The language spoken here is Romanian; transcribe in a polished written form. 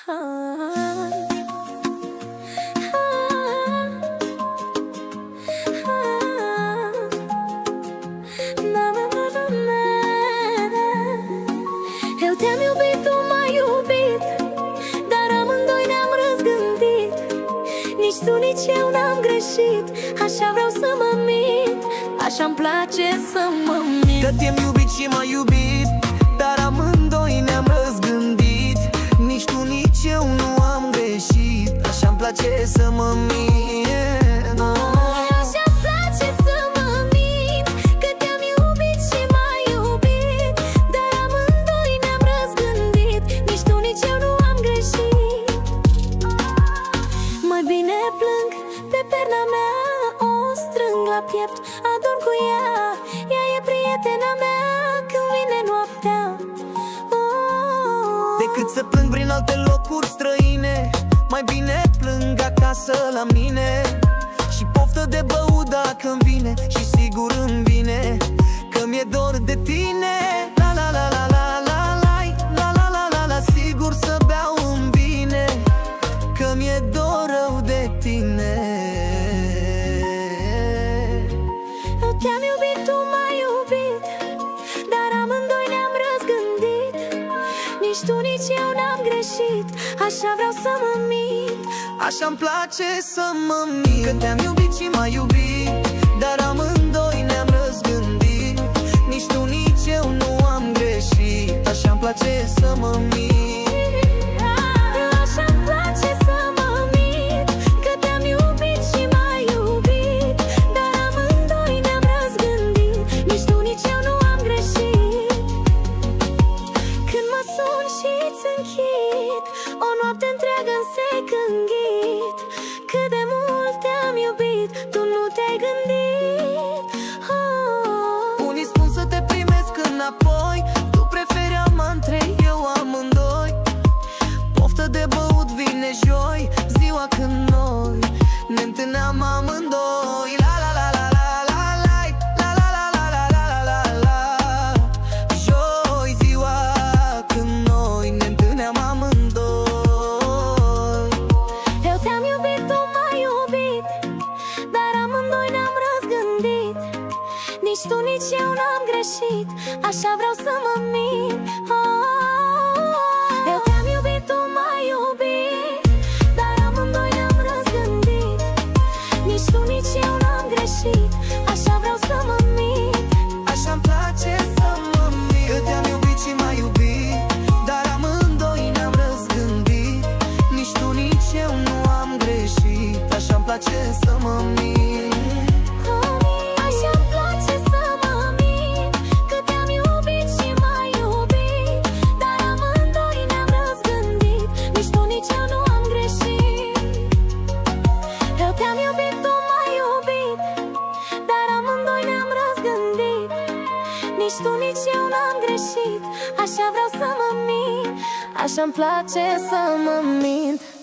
Eu te-am iubit, tu m-ai iubit, dar amândoi ne-am răzgândit. Nici tu, nici eu n-am greșit, așa vreau să mă mint, așa-mi place să mă mint. Că te-am iubit și m-ai iubit, dar amândoi ne-am răzgândit. Nici tu, nici eu nu am greșit, așa-mi place să mă mint. Așa-mi place să mă mint, că te-am iubit și m-ai iubit, dar amândoi ne-am răzgândit. Nici tu, nici eu nu am greșit. Mai bine plâng pe perna mea, o strâng la piept, adorm cu ea. Ea e prietena mea când vine noaptea. Decât să plâng prin alte locuri străine, mai bine plâng acasă la mine. Și poftă de băut dacă-mi vine, și sigur îmi vine că mi-e dor de tine. La la la la la la la la la la la, sigur să beau îmi vine, că mi-e dor rău de tine. Eu te-am iubit, tu m-ai iubit, dar amândoi ne-am răzgândit. Nici tu, nici eu n-am greșit, așa vreau să mă mint. Așa-mi place să mă mint, că te-am iubit și m-ai iubit, dar amândoi ne-am răzgândit. Nici tu, nici eu nu am greșit, așa-mi place să mă mint. Așa-mi place să mă mint, că te-am iubit și m-ai iubit, dar amândoi ne-am răzgândit. Nici tu, nici eu nu am greșit. Când mă sun și-ți închid, o noapte întreagă în sec înghit. Cât de mult te-am iubit, tu nu te-ai gândit. Unii spun să te primesc înapoi, tu preferi amant, trei, eu amândoi. Poftă de băut vine joi, ziua când noi ne întâlneam amândoi. La la la la la la la la la la la la la la la. Joi, ziua când noi ne întâlneam amândoi. Eu te-am iubit, tu m-ai iubit, dar amândoi ne-am răzgândit. Nici tu, nici eu n-am greșit, așa vreau să mă mint. Eu te-am iubit, tu m-ai iubit, dar amândoi ne-am răzgândit. Nici tu, nici eu n-am greșit, așa vreau să mă mint. Așa-mi place să mă mint, că te-am iubit și m-ai iubit, dar amândoi ne-am răzgândit. Nici tu, nici eu nu am greșit, așa-mi place să mă mint. Așa-mi place să mă mint, că te-am iubit și m-ai iubit, dar amândoi ne-am răzgândit. Nici tu, nici eu nu am greșit. Eu te-am iubit, tu m-ai iubit, dar amândoi ne-am răzgândit. Nici tu, nici eu n-am greșit, așa vreau să mă mint, așa-mi place să mă mint.